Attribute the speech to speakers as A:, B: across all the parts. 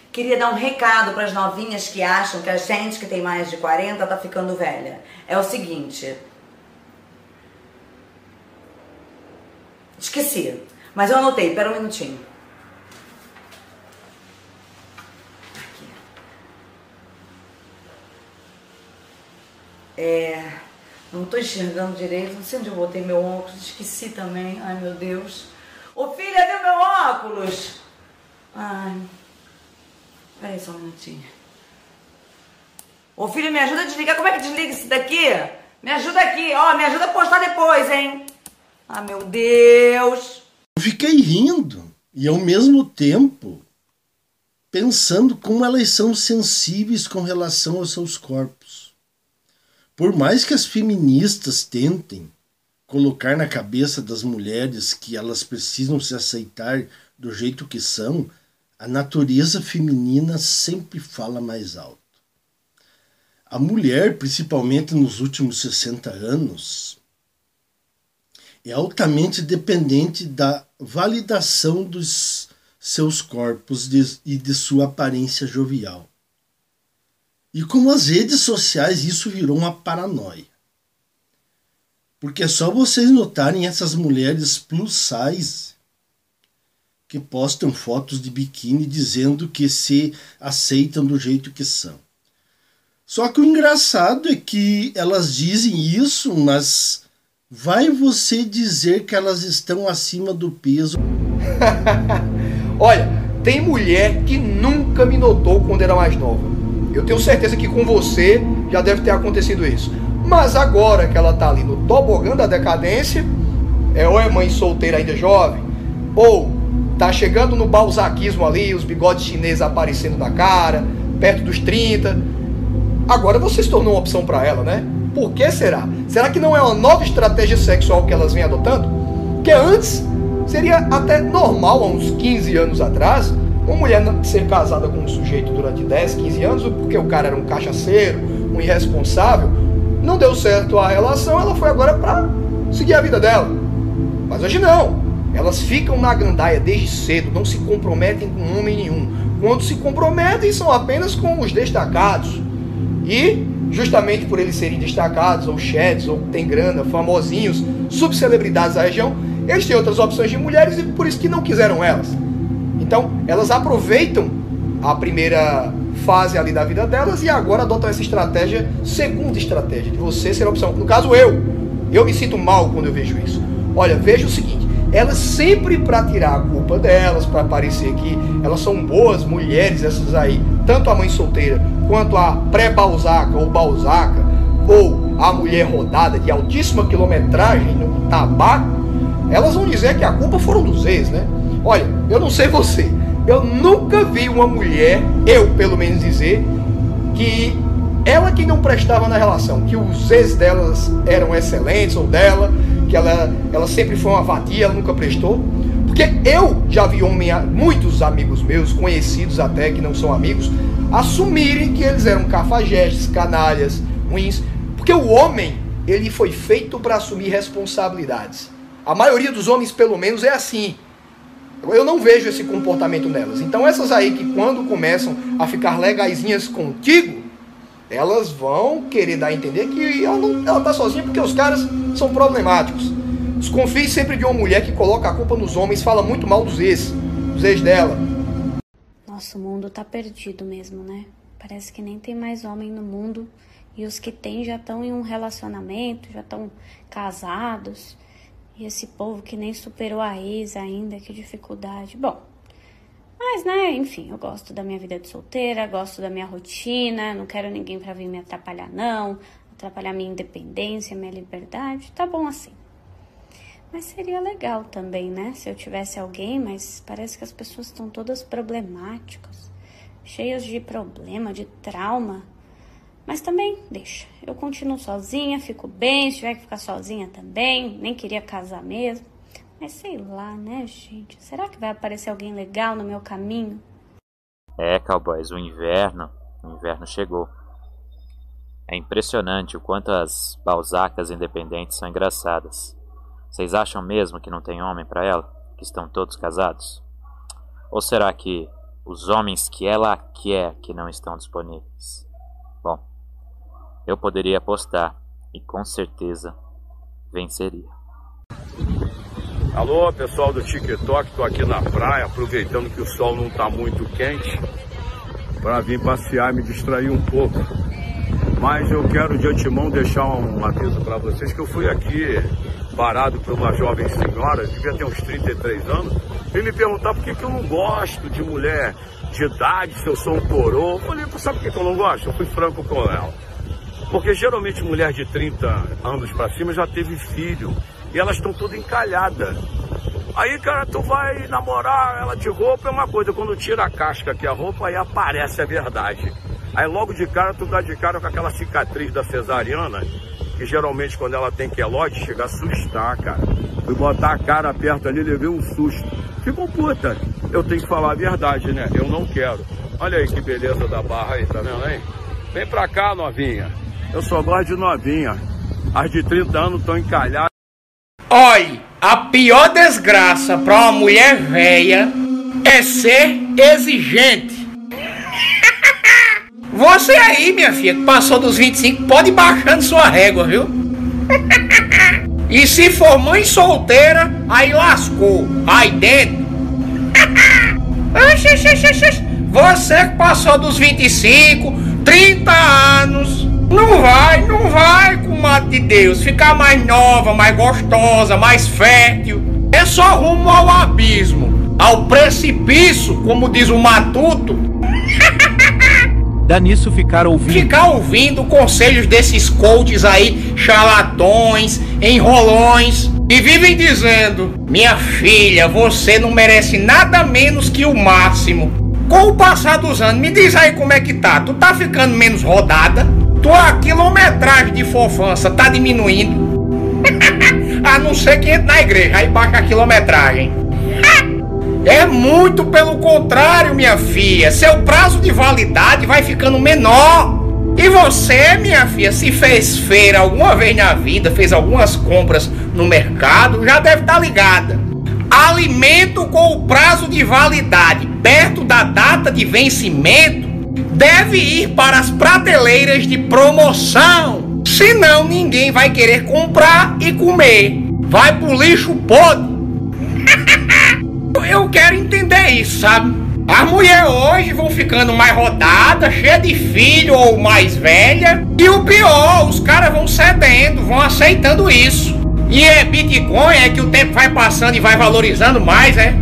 A: Queria dar um recado para as novinhas que acham que a gente que tem mais de 40 tá ficando velha. É o seguinte. Esqueci, mas eu anotei, pera um minutinho. Aqui. Não tô enxergando direito, não sei onde eu botei meu óculos, esqueci também. Ai, meu Deus. Ô, filha, viu meu óculos? Ai... Peraí só um minutinho. Ô filho, me ajuda a desligar. Como é que desliga isso daqui? Me ajuda aqui, ó. Me ajuda a postar depois, hein? Ah, meu Deus.
B: Eu fiquei rindo e ao mesmo tempo pensando como elas são sensíveis com relação aos seus corpos. Por mais que as feministas tentem colocar na cabeça das mulheres que elas precisam se aceitar do jeito que são, a natureza feminina sempre fala mais alto. A mulher, principalmente nos últimos 60 anos, é altamente dependente da validação dos seus corpos e de sua aparência jovial. E com as redes sociais isso virou uma paranoia. Porque é só vocês notarem essas mulheres plus size que postam fotos de biquíni dizendo que se aceitam do jeito que são. Só que o engraçado é que elas dizem isso, mas vai você dizer que elas estão acima do peso?
C: Olha, tem mulher que nunca me notou quando era mais nova. Eu tenho certeza que com você já deve ter acontecido isso. Mas agora que ela tá ali no tobogã da decadência, ou é mãe solteira ainda jovem, ou tá chegando no balzaquismo ali, os bigodes chineses aparecendo na cara, perto dos 30. Agora você se tornou uma opção para ela, né? Por que será? Será que não é uma nova estratégia sexual que elas vêm adotando? Que antes seria até normal, há uns 15 anos atrás, uma mulher ser casada com um sujeito durante 10, 15 anos, porque o cara era um cachaceiro, um irresponsável, não deu certo a relação, ela foi agora para seguir a vida dela. Mas hoje não. Elas ficam na gandaia desde cedo, não se comprometem com homem nenhum. Quando se comprometem, são apenas com os destacados. E, justamente por eles serem destacados, ou chefes, ou tem grana, famosinhos, subcelebridades da região, eles têm outras opções de mulheres e por isso que não quiseram elas. Então, elas aproveitam a primeira fase ali da vida delas e agora adotam essa estratégia, segunda estratégia, de você ser a opção. No caso, eu me sinto mal quando eu vejo isso. Olha, veja o seguinte. Elas sempre, para tirar a culpa delas, para parecer que elas são boas mulheres, essas aí, tanto a mãe solteira, quanto a pré-balzaca ou balzaca, ou a mulher rodada de altíssima quilometragem no tabaco, elas vão dizer que a culpa foram dos ex, né? Olha, eu não sei você, eu nunca vi uma mulher, eu pelo menos dizer, que ela que não prestava na relação, que os ex delas eram excelentes, ou dela, que ela sempre foi uma vadia, ela nunca prestou. Porque eu já vi muitos amigos meus, conhecidos até, que não são amigos, assumirem que eles eram cafajestes, canalhas, ruins. Porque o homem, ele foi feito para assumir responsabilidades. A maioria dos homens, pelo menos, é assim. Eu não vejo esse comportamento nelas. Então essas aí que quando começam a ficar legaisinhas contigo, elas vão querer dar a entender que ela tá sozinha porque os caras são problemáticos. Desconfie sempre de uma mulher que coloca a culpa nos homens, fala muito mal dos ex dela.
D: Nossa, o mundo tá perdido mesmo, né? Parece que nem tem mais homem no mundo e os que tem já estão em um relacionamento, já estão casados. E esse povo que nem superou a ex ainda, que dificuldade. Bom, mas, né, enfim, eu gosto da minha vida de solteira, gosto da minha rotina, não quero ninguém pra vir me atrapalhar, não. Atrapalhar minha independência, minha liberdade, tá bom assim. Mas seria legal também, né, se eu tivesse alguém, mas parece que as pessoas estão todas problemáticas, cheias de problema, de trauma. Mas também, deixa, eu continuo sozinha, fico bem, se tiver que ficar sozinha também, nem queria casar mesmo. Mas sei lá, né, gente? Será que vai aparecer alguém legal no meu caminho?
E: Cowboys, o inverno chegou. É impressionante o quanto as balzacas independentes são engraçadas. Vocês acham mesmo que não tem homem pra ela? Que estão todos casados? Ou será que os homens que ela quer que não estão disponíveis. Bom, eu poderia apostar e com certeza venceria.
F: Alô, pessoal do TikTok, tô aqui na praia, aproveitando que o sol não tá muito quente, para vir passear e me distrair um pouco. Mas eu quero de antemão deixar um aviso para vocês que eu fui aqui parado por uma jovem senhora, devia ter uns 33 anos, e me perguntar por que eu não gosto de mulher de idade, se eu sou um coroa. Eu falei, sabe por que eu não gosto? Eu fui franco com ela. Porque geralmente mulher de 30 anos para cima já teve filho, e elas estão todas encalhadas. Aí, cara, tu vai namorar ela de roupa, é uma coisa, quando tira a casca aqui a roupa, aí aparece a verdade. Aí logo de cara, tu dá de cara com aquela cicatriz da cesariana, que geralmente quando ela tem queloide, chega a assustar, cara. Fui botar a cara perto ali, levei um susto. Ficou puta. Eu tenho que falar a verdade, né? Eu não quero. Olha aí que beleza da barra aí, tá vendo aí? Vem pra cá, novinha. Eu só gosto de novinha. As de 30 anos estão encalhadas.
C: Olha, a pior desgraça para uma mulher velha é ser exigente. Você aí, minha filha, que passou dos 25, pode ir baixando sua régua, viu? E se for mãe solteira, aí lascou. Aí dentro. Você que passou dos 25, 30 anos, não vai, comadre de Deus, ficar mais nova, mais gostosa, mais fértil. É só rumo ao abismo, ao precipício, como diz o Matuto.
G: Dá nisso ficar ouvindo
C: conselhos desses coaches aí, charlatões, enrolões, e vivem dizendo: minha filha, você não merece nada menos que o máximo. Com o passar dos anos, me diz aí como é que tá. Tu tá ficando menos rodada? Tua quilometragem de fofança tá diminuindo? A não ser que entre na igreja, aí baixa a quilometragem. É muito pelo contrário, minha filha. Seu prazo de validade vai ficando menor. E você, minha filha, se fez feira alguma vez na vida, fez algumas compras no mercado, já deve estar ligada. Alimento com o prazo de validade perto da data de vencimento deve ir para as prateleiras de promoção. Senão ninguém vai querer comprar e comer. Vai pro lixo podre. Eu quero entender isso, sabe? As mulheres hoje vão ficando mais rodadas, cheias de filho ou mais velha. E o pior, os caras vão cedendo, vão aceitando isso. E é Bitcoin, é que o tempo vai passando e vai valorizando mais, é?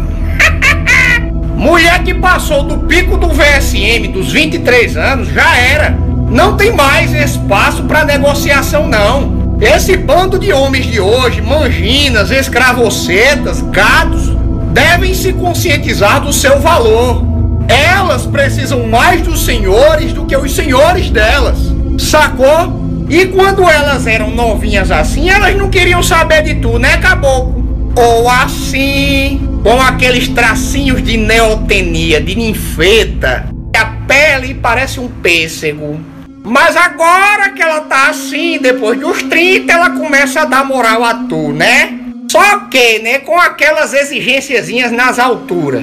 C: Mulher que passou do pico do VSM dos 23 anos, já era. Não tem mais espaço para negociação, não. Esse bando de homens de hoje, manginas, escravocetas, gados, devem se conscientizar do seu valor. Elas precisam mais dos senhores do que os senhores delas. Sacou? E quando elas eram novinhas assim, elas não queriam saber de tu, né, caboclo? Ou assim, com aqueles tracinhos de neotenia, de ninfeta. A pele parece um pêssego. Mas agora que ela tá assim, depois dos 30, ela começa a dar moral a tu, né? Só que, né, com aquelas exigênciazinhas nas alturas.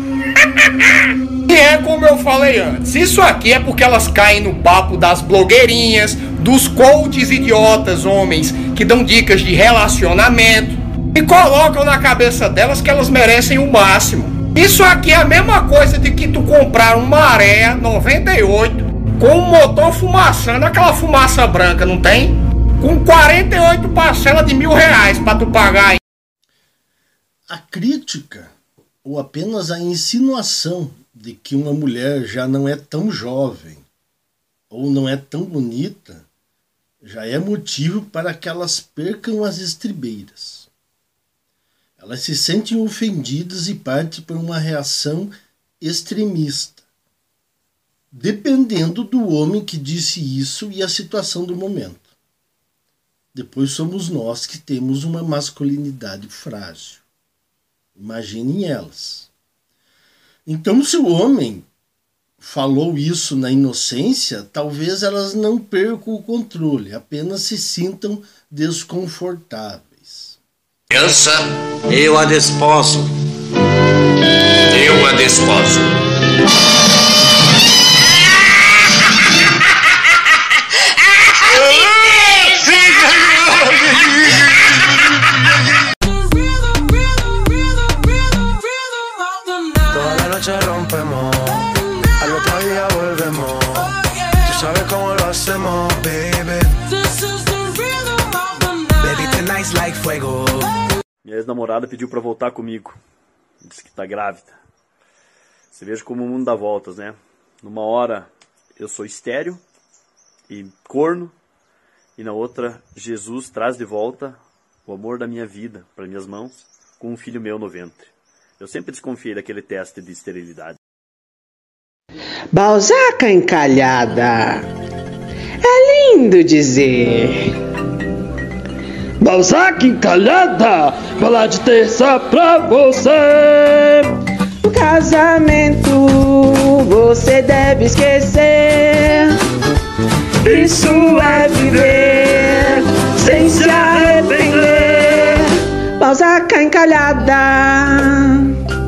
C: E é como eu falei antes, isso aqui é porque elas caem no papo das blogueirinhas, dos coaches idiotas, homens, que dão dicas de relacionamento e colocam na cabeça delas que elas merecem o máximo. Isso aqui é a mesma coisa de que tu comprar uma Maré 98 com um motor fumaçando, aquela fumaça branca, não tem? Com 48 parcelas de R$1.000 para tu pagar.
B: A crítica, ou apenas a insinuação de que uma mulher já não é tão jovem ou não é tão bonita, já é motivo para que elas percam as estribeiras. Elas se sentem ofendidas e partem por uma reação extremista, dependendo do homem que disse isso e a situação do momento. Depois somos nós que temos uma masculinidade frágil. Imaginem elas. Então, se o homem falou isso na inocência, talvez elas não percam o controle, apenas se sintam desconfortáveis.
H: Criança, eu a desposo. Eu a desposo.
I: Toda la noche rompemos, al otro día volvemos. Tú sabes cómo lo hacemos, baby. Baby, tonight's like fuego.
J: Minha ex-namorada pediu pra voltar comigo. Disse que tá grávida. Você veja como o mundo dá voltas, né? Numa hora eu sou estéril e corno, e na outra Jesus traz de volta o amor da minha vida para minhas mãos com um filho meu no ventre. Eu sempre desconfiei daquele teste de esterilidade.
K: Balzaca encalhada. É lindo dizer.
L: Balzac encalhada, falar de terça pra você.
K: O casamento você deve esquecer. Isso é viver sem se arrepender. Balzac encalhada.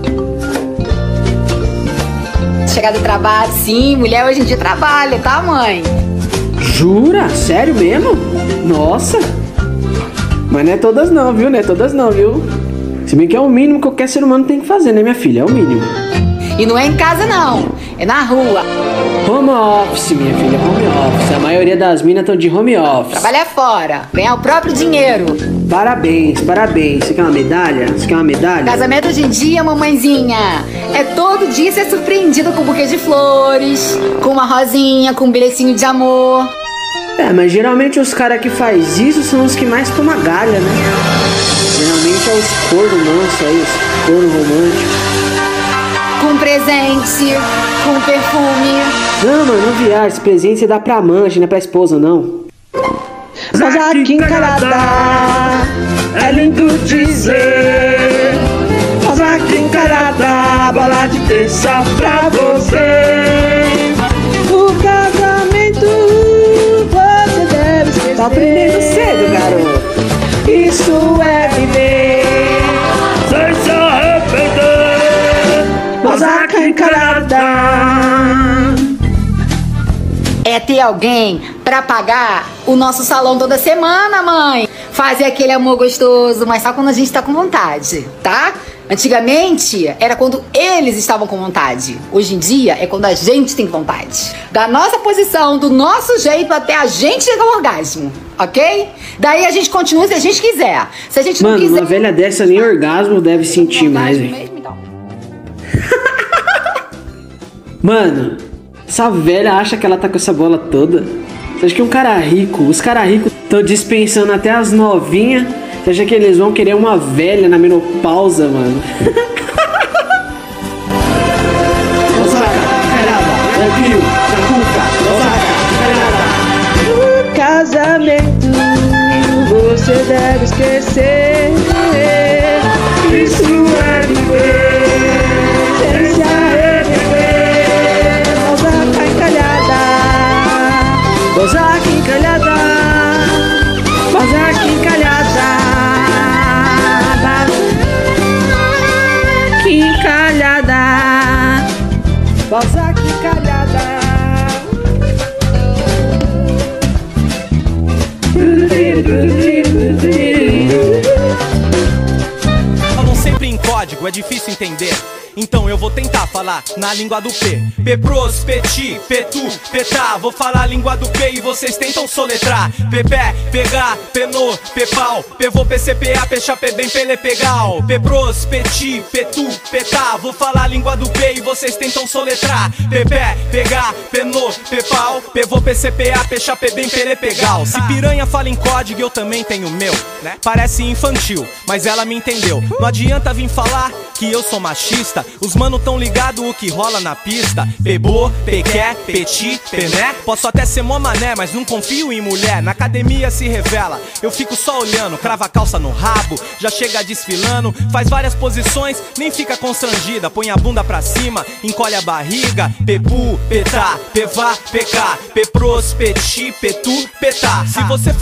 M: Chegar do trabalho, sim, mulher hoje em dia trabalha, tá, mãe?
K: Jura? Sério mesmo? Nossa! Mas não é todas não, viu? Não é todas não, viu? Se bem que é o mínimo que qualquer ser humano tem que fazer, né, minha filha? É o mínimo.
M: E não é em casa, não. É na rua.
K: Home office, minha filha, home office. A maioria das minas estão de home office.
M: Trabalhar fora, ganhar o próprio dinheiro.
K: Parabéns, parabéns. Você quer uma medalha? Você quer uma medalha?
M: Casamento hoje em dia, mamãezinha, é todo dia ser surpreendida com um buquê de flores, com uma rosinha, com um bilhetinho de amor.
K: É, mas geralmente os caras que faz isso são os que mais tomam galha, né? Geralmente é os corno manso aí, os corno romântico.
M: Com presente, com perfume.
K: Não, mano, não viaja. Esse presente você dá pra amante, não é pra esposa, não. Balzac encalhada, é lindo dizer. Balzac encalhada, bola de terça pra você. O casamento você deve esquecer. Tá aprendendo cedo, garoto. Isso é viver
L: sem se arrepender.
K: Balzac encalhada.
M: É ter alguém pra pagar o nosso salão toda semana, mãe. Fazer aquele amor gostoso, mas só quando a gente tá com vontade, tá? Antigamente era quando eles estavam com vontade. Hoje em dia é quando a gente tem vontade. Da nossa posição, do nosso jeito, até a gente chegar ao orgasmo, ok? Daí a gente continua se a gente quiser. Se a gente não quiser...
K: Mano, uma velha dessa nem orgasmo deve sentir mais, velho. Mano, essa velha acha que ela tá com essa bola toda. Você acha que um cara rico, os caras ricos estão dispensando até as novinhas? Você acha que eles vão querer uma velha na menopausa, mano? O casamento você deve esquecer. Isso é viver sem se arrepender. Balzac encalhada, Balzac encalhada, Balzac encalhada, Balzac encalhada.
N: Falam sempre em código, é difícil entender. Então eu vou tentar falar na língua do P. Pepros, peti, petu, petá. Vou falar a língua do P e vocês tentam soletrar. Pepé, pegar, penô, pepau. Pevô, PCPA, pecha, bem, pele, pegal. Pepros, peti, petu, petá. Vou falar a língua do P e vocês tentam soletrar. Pepé, pegar, penô, pepau. Pevô, PCPA, pecha, bem, pele, pegal. Se piranha fala em código, eu também tenho o meu, né? Parece infantil, mas ela me entendeu. Não adianta vir falar que eu sou machista. Os mano tão ligado o que rola na pista. Pebô, pequé, peti, pené. Posso até ser mó mané, mas não confio em mulher. Na academia se revela, eu fico só olhando. Crava a calça no rabo, já chega desfilando. Faz várias posições, nem fica constrangida. Põe a bunda pra cima, encolhe a barriga. Pepu, petá, pevá, pecá. Pepros, peti, petu, petá. Se você